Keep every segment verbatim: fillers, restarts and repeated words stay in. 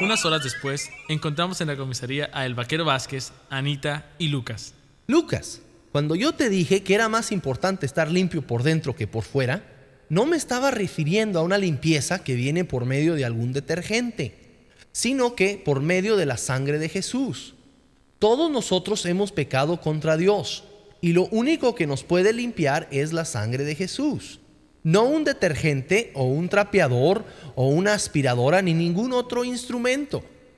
Unas horas después, encontramos en la comisaría a El Vaquero Vázquez, Anita y Lucas. Lucas, cuando yo te dije que era más importante estar limpio por dentro que por fuera, no me estaba refiriendo a una limpieza que viene por medio de algún detergente, sino que por medio de la sangre de Jesús. Todos nosotros hemos pecado contra Dios, y lo único que nos puede limpiar es la sangre de Jesús. No un detergente o un trapeador o una aspiradora ni ningún otro instrumento.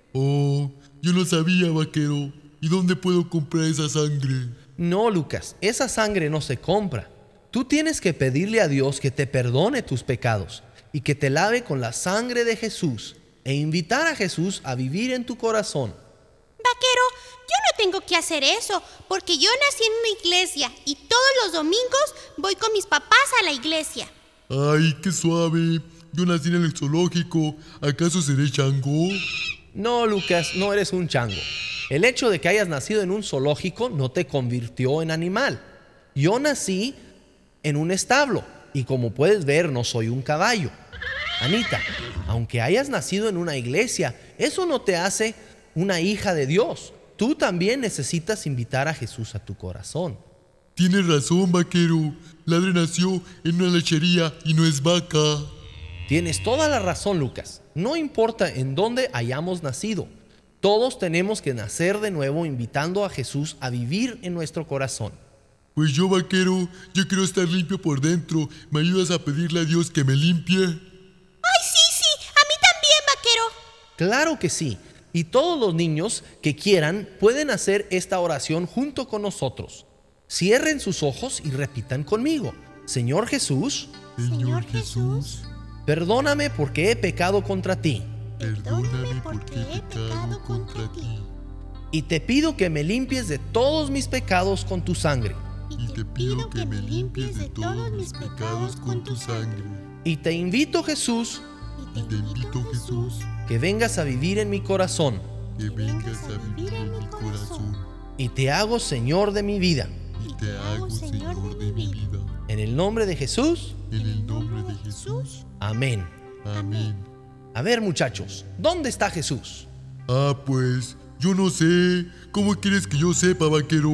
Oh, yo no sabía, vaquero. ¿Y dónde puedo comprar esa sangre? No, Lucas, esa sangre no se compra. Tú tienes que pedirle a Dios que te perdone tus pecados y que te lave con la sangre de Jesús e invitar a Jesús a vivir en tu corazón. Vaquero, yo no tengo que hacer eso porque yo nací en una iglesia y todos los domingos voy con mis papás a la iglesia. Ay, qué suave. Yo nací en el zoológico. ¿Acaso seré chango? No, Lucas, no eres un chango. El hecho de que hayas nacido en un zoológico no te convirtió en animal. Yo nací en un establo y como puedes ver no soy un caballo. Anita, aunque hayas nacido en una iglesia, eso no te hace una hija de Dios. Tú también necesitas invitar a Jesús a tu corazón. Tienes razón, vaquero. Ladre nació en una lechería y no es vaca. Tienes toda la razón, Lucas. No importa en dónde hayamos nacido, todos tenemos que nacer de nuevo invitando a Jesús a vivir en nuestro corazón. Pues yo, vaquero, yo quiero estar limpio por dentro. ¿Me ayudas a pedirle a Dios que me limpie? ¡Ay, sí, sí! ¡A mí también, vaquero! Claro que sí. Y todos los niños que quieran pueden hacer esta oración junto con nosotros. Cierren sus ojos y repitan conmigo. Señor Jesús, Señor Jesús, perdóname porque he pecado contra ti. Perdóname porque he pecado contra ti. Y te pido que me limpies de todos mis pecados con tu sangre. Y te pido que me limpies de todos mis pecados con tu sangre. Y te invito, Jesús, Y te invito, Jesús, que vengas a vivir en mi corazón. que vengas a vivir en mi corazón. Y te hago Señor de mi vida. Y te hago Señor de mi vida. En el nombre de Jesús, En el nombre de Jesús. amén. Amén. A ver, muchachos, ¿dónde está Jesús? Ah, pues, yo no sé. ¿Cómo quieres que yo sepa, vaquero?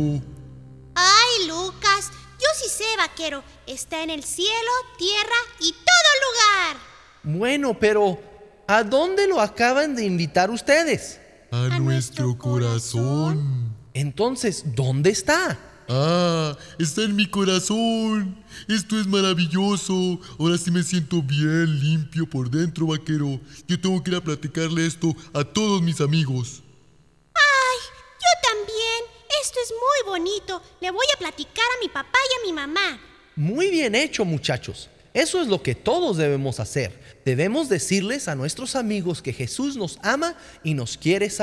¡Ay, Lucas! Yo sí sé, vaquero. Está en el cielo, tierra y todo lugar. Bueno, pero ¿a dónde lo acaban de invitar ustedes? A, A nuestro nuestro corazón. corazón. Entonces, ¿dónde está? Ah, está en mi corazón. Esto es maravilloso. Ahora sí me siento bien limpio por dentro, vaquero. Yo tengo que ir a platicarle esto a todos mis amigos. ¡Ay, yo también! Esto es muy bonito. Le voy a platicar a mi papá y a mi mamá. Muy bien hecho, muchachos. Eso es lo que todos debemos hacer. Debemos decirles a nuestros amigos que Jesús nos ama y nos quiere salvar.